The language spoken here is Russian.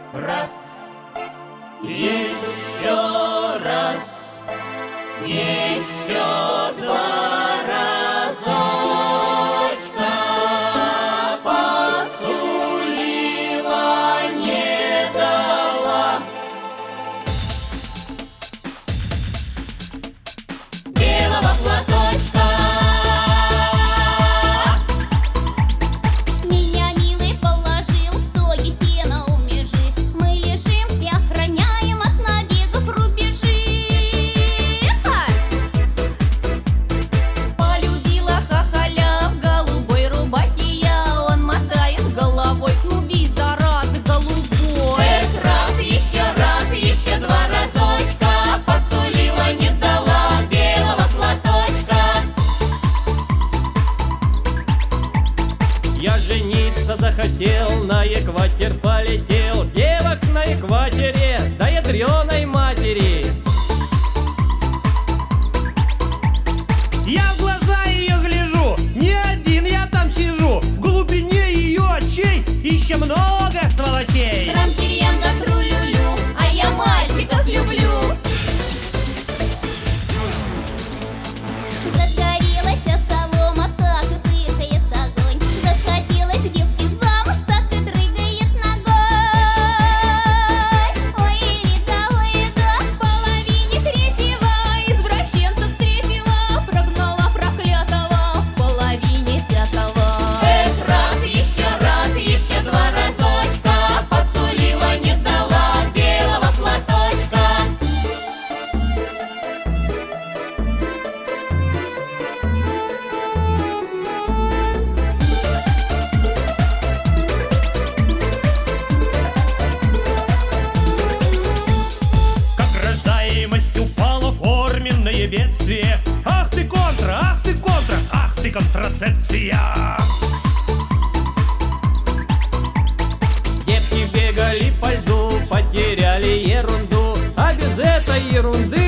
раз, еще раз, еще два разочка посулила, не дала. Белого платочка. Меня милый положил в стоге сена у межи. Мы лежим и охраняем от набегов рубежи. Полюбила хахаля в голубой рубахе я. Он мотает головой, ну весь заразы голубой. Раз, еще два разочка посулила, не дала белого платочка. Я жениться захотел, на экватер полетел. Девок на экваторе, да ядреной матери. Я в глаза ее гляжу, не один я там сижу. В глубине ее очей еще много сволочей. Трам-тирьям да тру-лю-лю, а я мальчиков люблю. Загорелась солома, так и пыхает огонь. Захотелось девки замуж, так и дрыгает ногой. Ой-рида, в половине третьего извращенца встретила, прогнала проклятого в половине пятого. Раз, еще два разочка посулила, не дала белого платочка. Как рождаемость упала, форменное бедствие. Ах ты контра, ах ты контра, ах ты контрацепция. Девки бегали по льду, потеряли ерунду. А без этой ерунды